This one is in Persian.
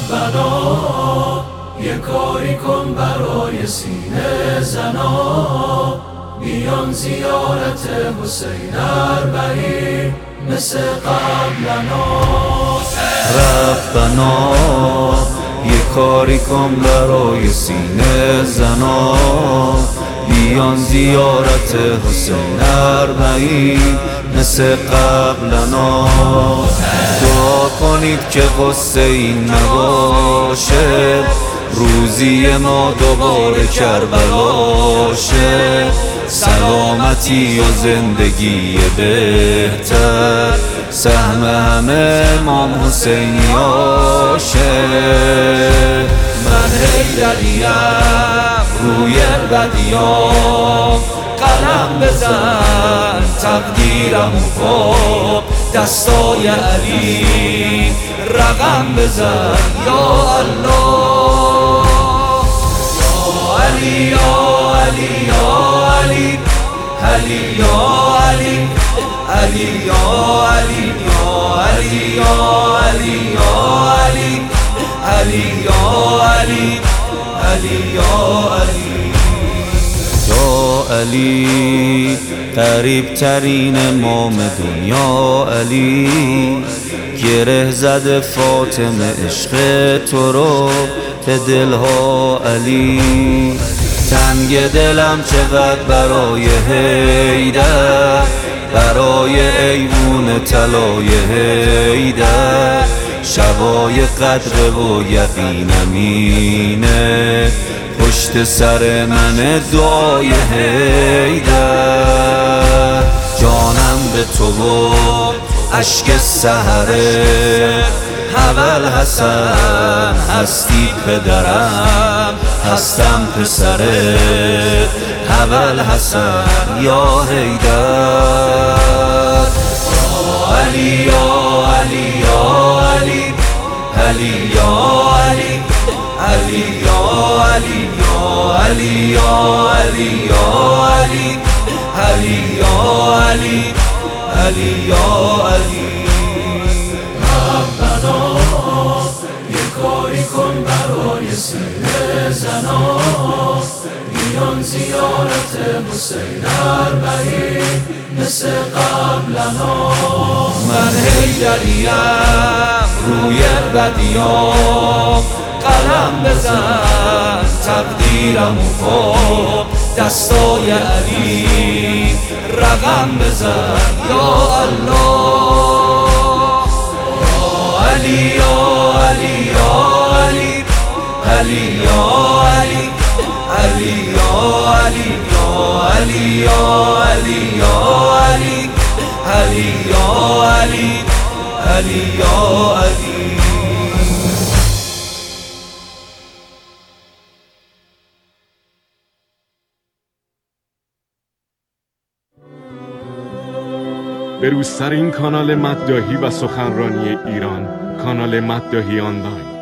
ربنا یه کاری کن برای سینه زنا، بیان زیارت حسین اربعین مثل قبلنا. ربنا یه کاری کن برای سینه زنا، بیان زیارت حسین اربعین مثل قبلنا. دعا کنید که قصه این نباشه، روزی ما دوباره کربلا شه. سلامتی و زندگی بهتر سهم همه امام حسینی آشه. من حیدریم روی بدیام، قلم بزن تقدیرم و پا دستای علی رقم بزن یا الله. یا علی یا علی یا علی، علی یا علی، علی یا علی یا علی یا علی یا علی، علی یا علی، علی یا علی. یا علی قریب ترین امام دنیا علی، گره زده فاطمه عشق تو رو به دلها علی. تنگ دلم چقدر برای حیدر، برای ایوون طلای حیدر. شبای قدر و یقینم اینه، پشت سر من دعای حیدر. جانم به تو و اشک سحره، اول حسن هستی پدرم، هستم پسره اول حسن یا حیدر. علی یا علی یا علی، علی یا علی، علی یا علی یا علی یا علی یا علی، علی یا علی، علی یا علی. ربنا یه کاری کن برای سینه زنا، بیان زیارت حسین اربعین مثل قبلنا. من حیدریم روی بدیام، قلم بزن تقدیرم و پا دستای علی رقم بزن یا الله. علی یا علی یا علی، علی یا علی، علی یا علی یا علی یا علی یا علی، علی یا علی، علی یا علی. به روزترین کانال مداحی و سخنرانی ایران، کانال مداحی آنلاین.